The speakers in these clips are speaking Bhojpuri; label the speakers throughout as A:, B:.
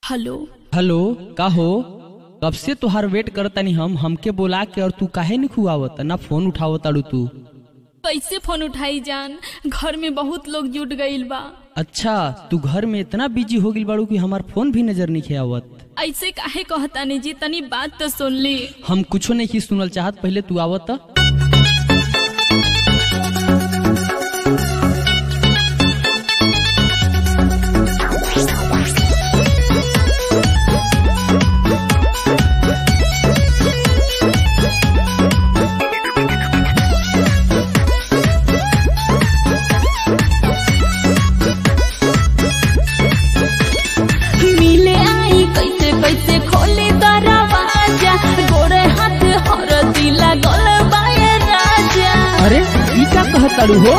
A: हेलो
B: हेलो का हो? कब से तुहार वेट करतानी हमके बोला के और तू काहे नहीं खुआवत ना फोन उठावत ताड़ू तू?
A: कैसे फोन उठाई जान, घर में बहुत लोग जुट गईल बा।
B: अच्छा तू घर में इतना बिजी हो गई बाड़ू कि हमार फोन भी नजर नहीं आवत।
A: ऐसे काहे कहतानी जी, तनी बात तो सुन ली।
B: हम कुछो नहीं सुनल चाहत, पहले तू आवत। अरे ई का कहताड़ू हो?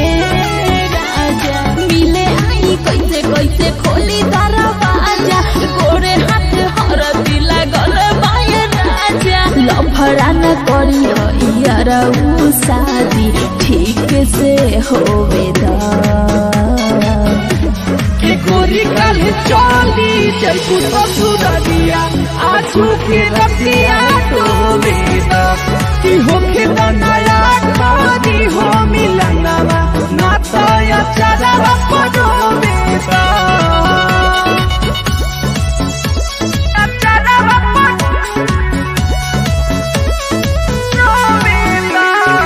A: राजा मिले आई कैसे कैसे खोली दरवाजा, गोरे हाथ हरदी लागल बाए राजा। लफड़ा न करी यार उ शादी ठीक से होवे दा।
C: कि गोरी कल चली जयपुर ससुरलिया आजू के रतिया तो मेरा कि होके नया खादी हो मिलनवा नाता या चरवा पड़ो मेरा चरवा पड़ो मेरा।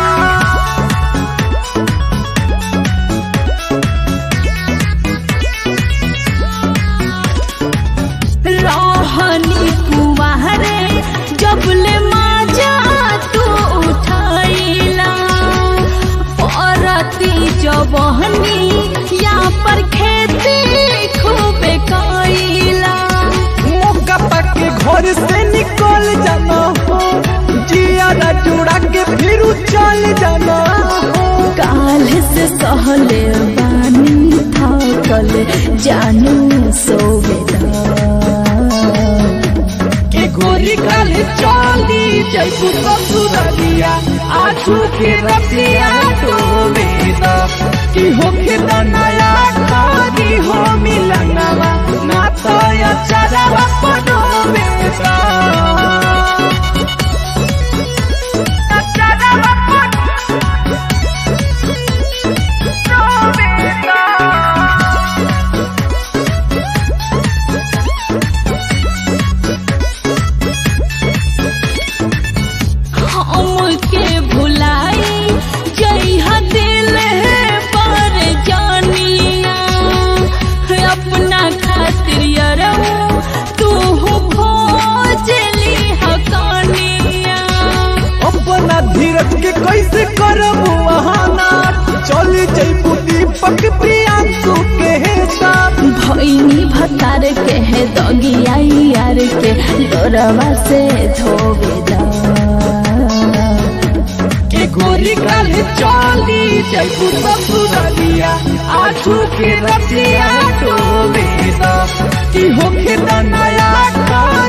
A: रहनी कुंवारे जबले माजा तू उठाइला, परती जबहनी या पर खेती खूबे कइला।
C: मौका पाके घर से निकल जाना हो, जिया जुड़ा के फिर चल जाना हो।
A: काल से सहले बानी थकल जानू सोवेदा।
C: कि गोरी कल चली जयपुर ससुरलिया आजू के रतिया तो मेरा कि होके नया खादी हो मिलनवा नाता या चरवा पड़ो मेरा चरवा पड़ो मेरा।
A: हमके भुलाई जइहा दिल पर जानिया, अपना खातिर यारो तू खोजली हकानिया।
C: अपना धीरज के कैसे करबू बहाना, चली जयपुर दीपक प्रियांशु के साथ।
A: भैनी भतार के है दगिया यार के लोरवा से धोवेदा।
C: कि गोरी कल चली जयपुर ससुरलिया आजू के रतिया तो मेरा कि होके नया